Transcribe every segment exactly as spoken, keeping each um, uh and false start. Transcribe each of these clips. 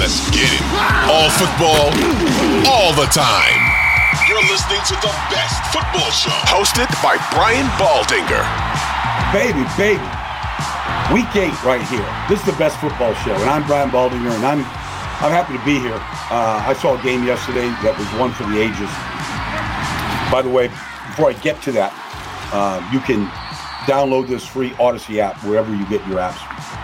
Let's get it. All football, all the time. You're listening to the best football show. Hosted by Brian Baldinger. Baby, baby. Week eight right here. This is the best football show. And I'm Brian Baldinger, and I'm I'm happy to be here. Uh, I saw a game yesterday that was one for the ages. By the way, before I get to that, uh, you can download this free Odyssey app wherever you get your apps.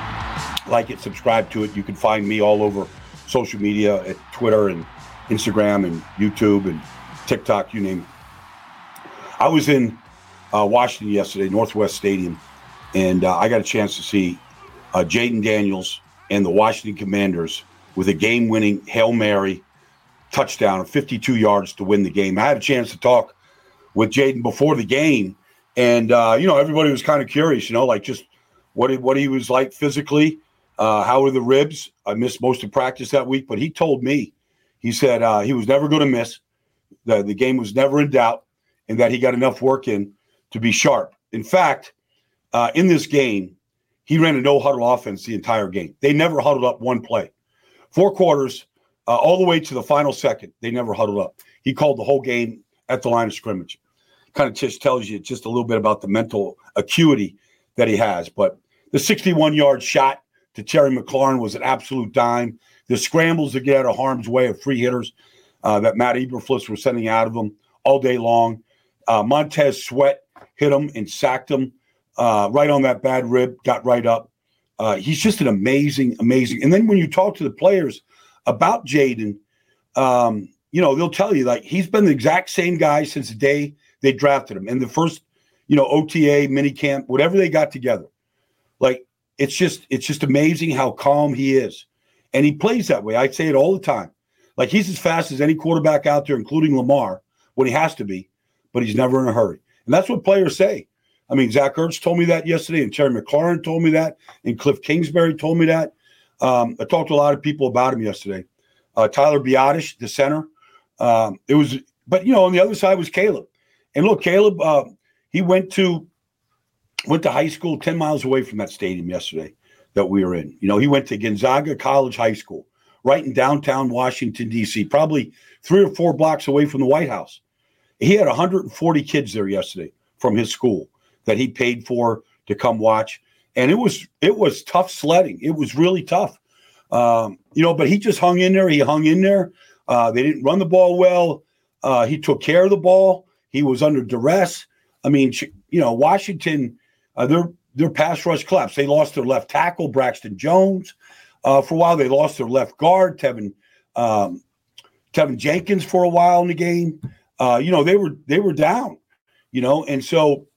Like it, subscribe to it. You can find me all over social media at Twitter and Instagram and YouTube and TikTok, you name it. I was in uh, Washington yesterday, Northwest Stadium, and uh, I got a chance to see uh, Jayden Daniels and the Washington Commanders with a game-winning Hail Mary touchdown of fifty-two yards to win the game. I had a chance to talk with Jayden before the game, and, uh, you know, everybody was kind of curious, you know, like just what he, what he was like physically, uh, how were the ribs. I missed most of practice that week, but he told me, he said uh, he was never going to miss, the, the game was never in doubt, and that he got enough work in to be sharp. In fact, uh, in this game, he ran a no-huddle offense the entire game. They never huddled up one play. Four quarters, uh, all the way to the final second, they never huddled up. He called the whole game at the line of scrimmage. Kind of just tells you just a little bit about the mental acuity that he has. But the sixty-one-yard shot to Terry McLaurin was an absolute dime. The scrambles to get out of harm's way of free hitters uh, that Matt Eberflus was sending out of him all day long. Uh, Montez Sweat hit him and sacked him uh, right on that bad rib, got right up. Uh, he's just an amazing, amazing. And then when you talk to the players about Jayden, um, you know, they'll tell you, like, he's been the exact same guy since the day they drafted him. And the first, you know, O T A, minicamp, whatever they got together. Like, it's just it's just amazing how calm he is. And he plays that way. I say it all the time. Like, he's as fast as any quarterback out there, including Lamar, when he has to be, but he's never in a hurry. And that's what players say. I mean, Zach Ertz told me that yesterday, and Terry McLaurin told me that, and Cliff Kingsbury told me that. Um, I talked to a lot of people about him yesterday. Uh, Tyler Biadasz, the center. Um, it was, but you know, on the other side was Caleb. And look, Caleb, uh, he went to went to high school ten miles away from that stadium yesterday that we were in. You know, he went to Gonzaga College High School, right in downtown Washington, D C, probably three or four blocks away from the White House. He had one hundred forty kids there yesterday from his school that he paid for to come watch. And it was it was tough sledding. It was really tough. Um, you know, but he just hung in there. He hung in there. Uh, they didn't run the ball well. Uh, he took care of the ball. He was under duress. I mean, you know, Washington, uh, their their pass rush collapsed. They lost their left tackle, Braxton Jones. Uh, for a while, they lost their left guard, Tevin um, Tevin Jenkins, for a while in the game. Uh, you know, they were they were down. You know, and so,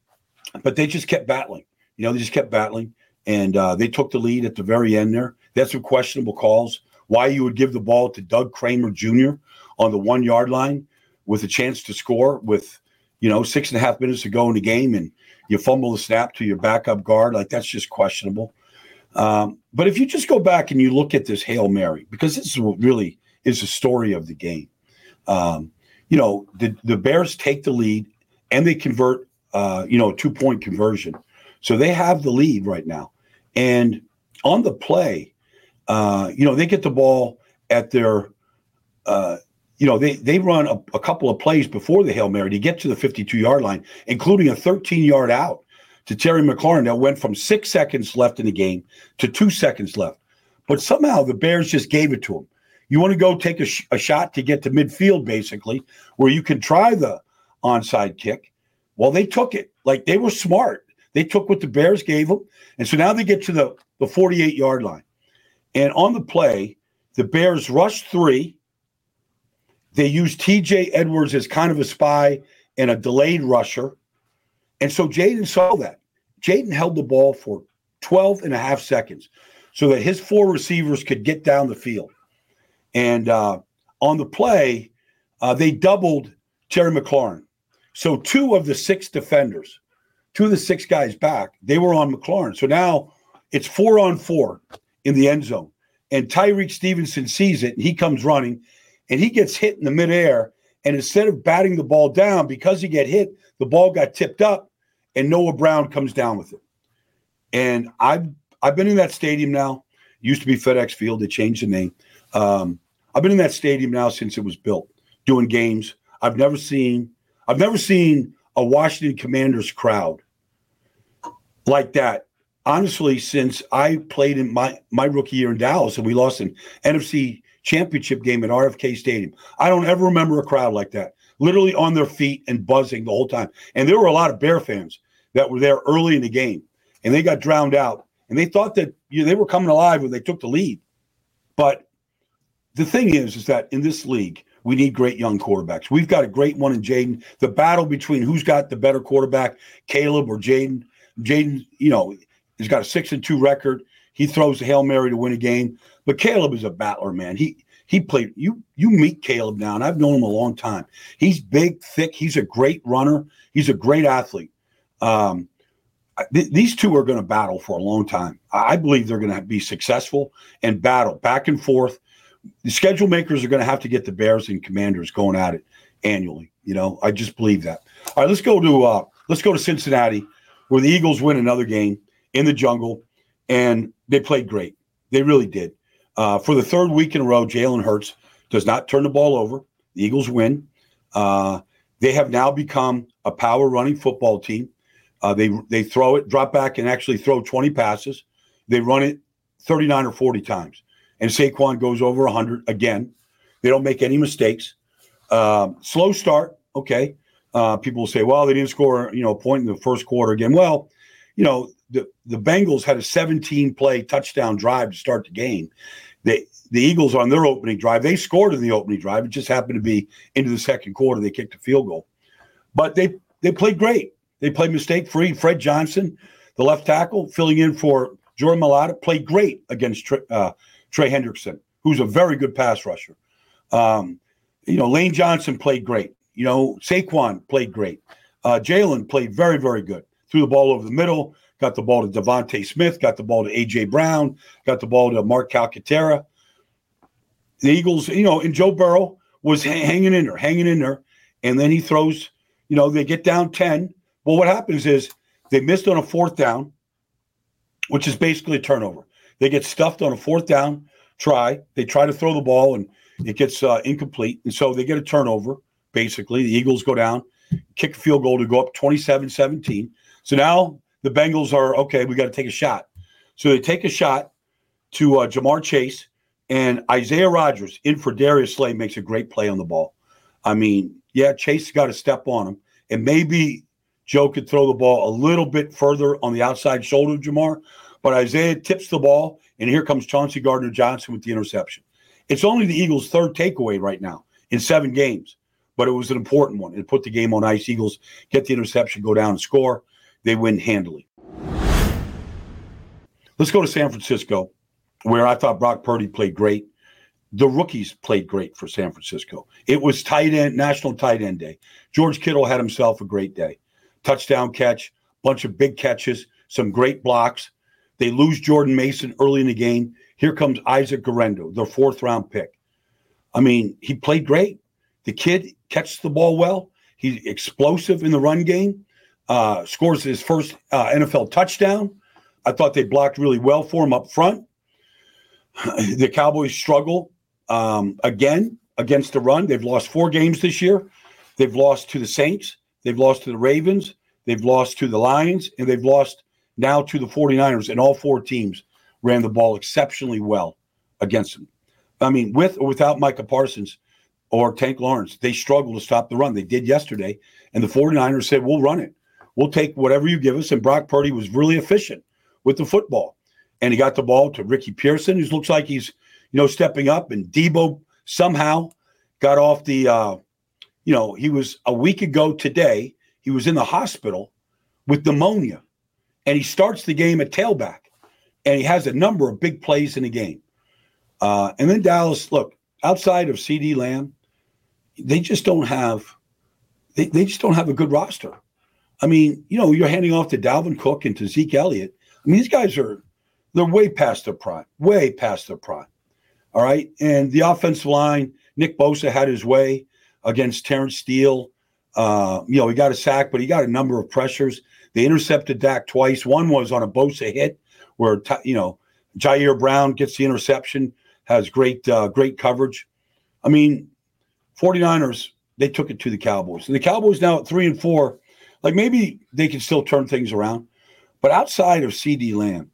but they just kept battling. You know, they just kept battling, and uh, they took the lead at the very end there. They had some questionable calls. Why you would give the ball to Doug Kramer Junior on the one-yard line with a chance to score with, you know, six and a half minutes to go in the game, and you fumble the snap to your backup guard, like that's just questionable. Um, but if you just go back and you look at this Hail Mary, because this is what really is the story of the game. Um, you know, the, the Bears take the lead, and they convert, uh, you know, a two-point conversion. So they have the lead right now. And on the play, uh, you know, they get the ball at their, uh, you know, they they run a, a couple of plays before the Hail Mary to get to the fifty-two-yard line, including a thirteen-yard out to Terry McLaurin that went from six seconds left in the game to two seconds left. But somehow the Bears just gave it to him. You want to go take a, sh- a shot to get to midfield, basically, where you can try the onside kick. Well, they took it. Like, they were smart. They took what the Bears gave them. And so now they get to the, the forty-eight-yard line. And on the play, the Bears rushed three. They used T J Edwards as kind of a spy and a delayed rusher. And so Jayden saw that. Jayden held the ball for twelve and a half seconds so that his four receivers could get down the field. And uh, on the play, uh, they doubled Terry McLaurin. So two of the six defenders, two of the six guys back, they were on McLaurin. So now it's four on four in the end zone. And Tyreek Stevenson sees it, and he comes running, and he gets hit in the midair. And instead of batting the ball down, because he get hit, the ball got tipped up, and Noah Brown comes down with it. And I've I've been in that stadium now. Used to be FedEx Field. They changed the name. Um, I've been in that stadium now since it was built, doing games. I've never seen I've never seen a Washington Commanders crowd like that, honestly, since I played in my, my rookie year in Dallas and we lost an N F C championship game at R F K Stadium. I don't ever remember a crowd like that, literally on their feet and buzzing the whole time. And there were a lot of Bear fans that were there early in the game, and they got drowned out. And they thought that you know, they were coming alive when they took the lead. But the thing is, is that in this league, we need great young quarterbacks. We've got a great one in Jaden. The battle between who's got the better quarterback, Caleb or Jaden. Jaden, you know, he's got a six and two record. He throws a Hail Mary to win a game. But Caleb is a battler, man. He he played. You you meet Caleb now, and I've known him a long time. He's big, thick. He's a great runner. He's a great athlete. Um, th- these two are going to battle for a long time. I believe they're going to be successful and battle back and forth. The schedule makers are going to have to get the Bears and Commanders going at it annually. You know, I just believe that. All right, let's go to uh, let's go to Cincinnati, where the Eagles win another game in the jungle, and they played great. They really did. Uh, for the third week in a row, Jalen Hurts does not turn the ball over. The Eagles win. Uh, they have now become a power running football team. Uh, they they throw it, drop back, and actually throw twenty passes. They run it thirty-nine or forty times. And Saquon goes over one hundred again. They don't make any mistakes. Um, slow start, okay. Uh, people will say, well, they didn't score, you know, a point in the first quarter again. Well, you know, the, the Bengals had a seventeen-play touchdown drive to start the game. They, the Eagles on their opening drive, they scored in the opening drive. It just happened to be into the second quarter. They kicked a field goal. But they they played great. They played mistake-free. Fred Johnson, the left tackle, filling in for Jordan Mailata, played great against uh, Trey Hendrickson, who's a very good pass rusher. Um, you know, Lane Johnson played great. You know, Saquon played great. Uh, Jalen played very, very good. Threw the ball over the middle, got the ball to Devontae Smith, got the ball to A J Brown, got the ball to Mark Calcaterra. The Eagles, you know, and Joe Burrow was ha- hanging in there, hanging in there. And then he throws, you know, they get down ten. Well, what happens is they missed on a fourth down, which is basically a turnover. They get stuffed on a fourth down try. They try to throw the ball, and it gets uh, incomplete. And so they get a turnover, basically. The Eagles go down, kick a field goal to go up twenty-seven seventeen. So now the Bengals are, okay, we got to take a shot. So they take a shot to uh, Jamar Chase, and Isaiah Rodgers, in for Darius Slay, makes a great play on the ball. I mean, yeah, Chase got to step on him. And maybe Joe could throw the ball a little bit further on the outside shoulder of Jamar, but Isaiah tips the ball, and here comes Chauncey Gardner-Johnson with the interception. It's only the Eagles' third takeaway right now in seven games, but it was an important one. It put the game on ice. Eagles get the interception, go down and score. They win handily. Let's go to San Francisco, where I thought Brock Purdy played great. The rookies played great for San Francisco. It was tight end, National Tight End Day. George Kittle had himself a great day. Touchdown catch, bunch of big catches, some great blocks. They lose Jordan Mason early in the game. Here comes Isaac Guerendo, their fourth-round pick. I mean, he played great. The kid catches the ball well. He's explosive in the run game, uh, scores his first uh, N F L touchdown. I thought they blocked really well for him up front. The Cowboys struggle um, again against the run. They've lost four games this year. They've lost to the Saints. They've lost to the Ravens. They've lost to the Lions. And they've lost now to the 49ers. And all four teams ran the ball exceptionally well against them. I mean, with or without Micah Parsons or Tank Lawrence, they struggle to stop the run. They did yesterday. And the 49ers said, we'll run it. We'll take whatever you give us. And Brock Purdy was really efficient with the football. And he got the ball to Ricky Pearson, who looks like he's, you know, stepping up. And Debo somehow got off the, uh, you know, he was a week ago today, he was in the hospital with pneumonia. And he starts the game at tailback. And he has a number of big plays in the game. Uh, and then Dallas, look, outside of CeeDee Lamb, they just don't have they, they just don't have a good roster. I mean, you know, you're handing off to Dalvin Cook and to Zeke Elliott. I mean, these guys are they're way past their prime, way past their prime. All right. And the offensive line, Nick Bosa had his way against Terrence Steele. Uh, you know, he got a sack, but he got a number of pressures. They intercepted Dak twice. One was on a Bosa hit where, you know, Jair Brown gets the interception, has great uh, great coverage. I mean, 49ers, they took it to the Cowboys. And the Cowboys now at three and four, like maybe they can still turn things around. But outside of CeeDee Lamb,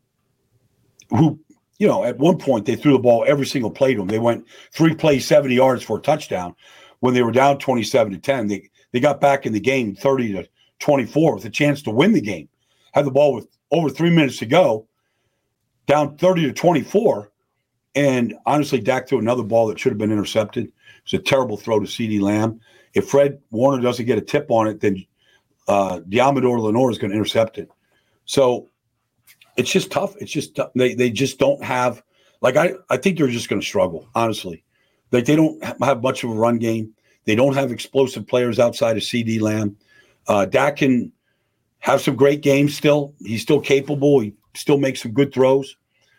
who, you know, at one point they threw the ball every single play to him. They went three plays, seventy yards for a touchdown when they were down twenty-seven to ten. They they got back in the game thirty to twenty-four with a chance to win the game. Had the ball with over three minutes to go, down thirty to twenty-four. And honestly, Dak threw another ball that should have been intercepted. It's a terrible throw to CeeDee Lamb. If Fred Warner doesn't get a tip on it, then uh, Diamador Lenore is going to intercept it. So it's just tough. It's just tough. They they just don't have – like I, I think they're just going to struggle, honestly. Like they don't have much of a run game. They don't have explosive players outside of CeeDee Lamb. Uh, Dak can have some great games still. He's still capable. He still makes some good throws.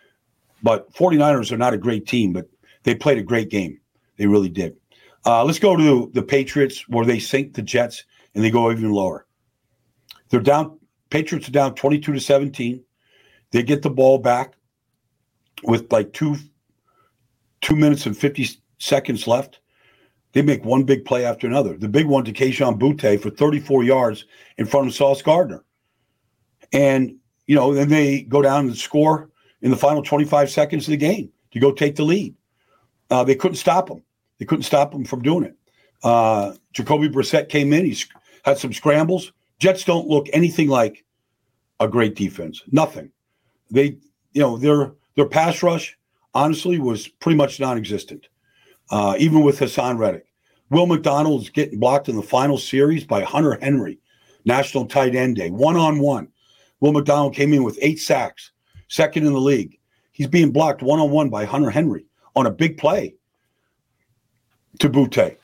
But 49ers are not a great team, but they played a great game. They really did. Uh, let's go to the Patriots where they sink the Jets and they go even lower. They're down. Patriots are down twenty-two to seventeen. They get the ball back with like two, two minutes and fifty seconds left. They make one big play after another. The big one to Kayshon Boutte for thirty-four yards in front of Sauce Gardner. And, you know, then they go down and score in the final twenty-five seconds of the game to go take the lead. Uh, they couldn't stop them. They couldn't stop them from doing it. Uh, Jacoby Brissett came in. He's had some scrambles. Jets don't look anything like a great defense. Nothing. They, you know, their their pass rush, honestly, was pretty much non-existent. Uh, even with Hassan Reddick. Will McDonald is getting blocked in the final series by Hunter Henry, National Tight End Day, one-on-one. Will McDonald came in with eight sacks, second in the league. He's being blocked one-on-one by Hunter Henry on a big play to Boutte.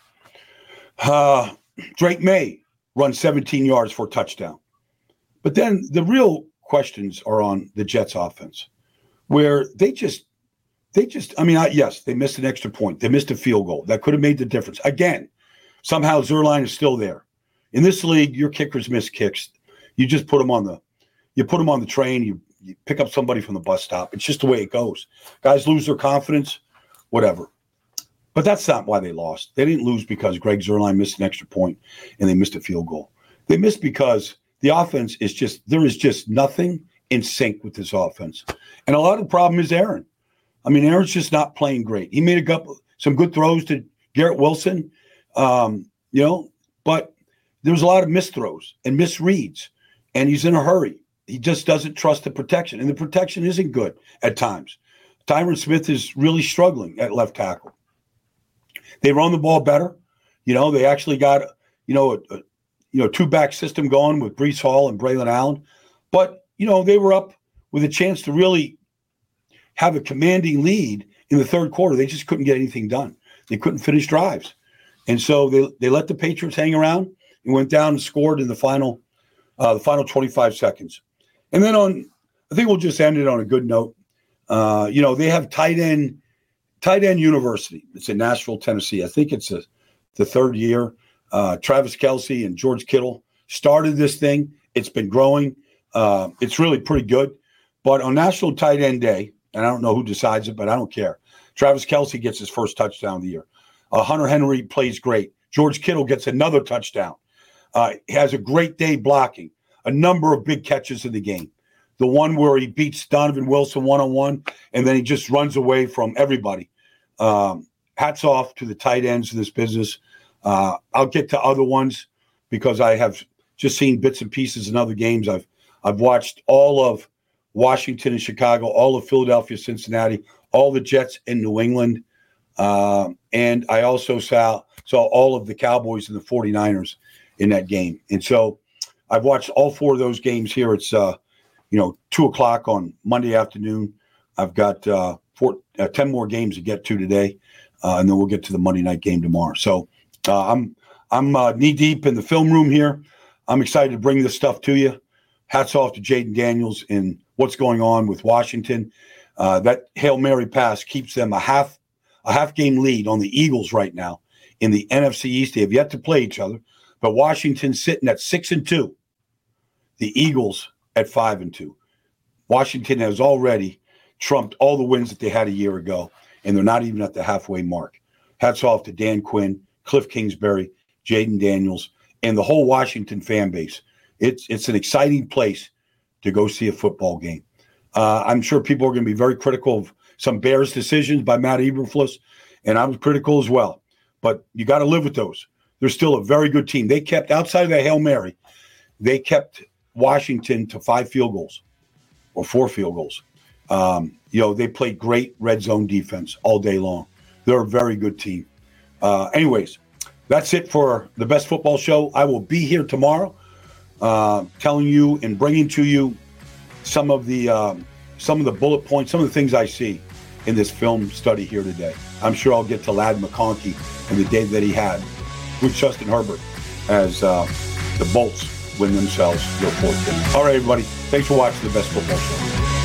Uh, Drake May runs seventeen yards for a touchdown. But then the real questions are on the Jets offense, where they just, they just, I mean, I, yes, they missed an extra point. They missed a field goal. That could have made the difference. Again, somehow Zuerlein is still there. In this league, your kickers miss kicks. You just put them on the, you put them on the train, you, you pick up somebody from the bus stop. It's just the way it goes. Guys lose their confidence, whatever. But that's not why they lost. They didn't lose because Greg Zuerlein missed an extra point and they missed a field goal. They missed because the offense is just, there is just nothing in sync with this offense. And a lot of the problem is Aaron. I mean, Aaron's just not playing great. He made a couple, some good throws to Garrett Wilson, um, you know, but there's a lot of missed throws and misreads, and he's in a hurry. He just doesn't trust the protection, and the protection isn't good at times. Tyron Smith is really struggling at left tackle. They run the ball better. You know, they actually got, you know, a, a you know, two-back system going with Breece Hall and Braylon Allen. But, you know, they were up with a chance to really have a commanding lead in the third quarter. They just couldn't get anything done. They couldn't finish drives. And so they they let the Patriots hang around and went down and scored in the final uh, the final twenty-five seconds. And then on, I think we'll just end it on a good note. Uh, you know, they have tight end, tight end university. It's in Nashville, Tennessee. I think it's a, the third year. Uh, Travis Kelce and George Kittle started this thing. It's been growing. Uh, it's really pretty good. But on National Tight End Day, and I don't know who decides it, but I don't care, Travis Kelce gets his first touchdown of the year. Uh, Hunter Henry plays great. George Kittle gets another touchdown. Uh, he has a great day blocking, a number of big catches in the game. The one where he beats Donovan Wilson one-on-one, and then he just runs away from everybody. Um, hats off to the tight ends in this business. Uh, I'll get to other ones because I have just seen bits and pieces in other games. I've I've watched all of Washington and Chicago, all of Philadelphia, Cincinnati, all the Jets in New England. Uh, and I also saw, saw all of the Cowboys and the 49ers in that game. And so I've watched all four of those games here. It's, uh, you know, two o'clock on Monday afternoon. I've got uh, four, uh, ten more games to get to today, uh, and then we'll get to the Monday night game tomorrow. So uh, I'm I'm uh, knee-deep in the film room here. I'm excited to bring this stuff to you. Hats off to Jaden Daniels and what's going on with Washington. Uh, that Hail Mary pass keeps them a half a half game lead on the Eagles right now in the N F C East. They have yet to play each other, but Washington's sitting at six and two. The Eagles at five and two. Washington has already trumped all the wins that they had a year ago, and they're not even at the halfway mark. Hats off to Dan Quinn, Cliff Kingsbury, Jaden Daniels, and the whole Washington fan base. It's it's an exciting place to go see a football game. Uh, I'm sure people are going to be very critical of some Bears decisions by Matt Eberflus, and I was critical as well. But you got to live with those. They're still a very good team. They kept, outside of the Hail Mary, they kept Washington to five field goals or four field goals. Um, you know, they played great red zone defense all day long. They're a very good team. Uh, anyways, that's it for the Best Football Show. I will be here tomorrow uh, telling you and bringing to you some of the um, some of the bullet points, some of the things I see in this film study here today. I'm sure I'll get to Ladd McConkey and the day that he had with Justin Herbert as uh, the Bolts win themselves their fourth game. All right, everybody. Thanks for watching the Best Football Show.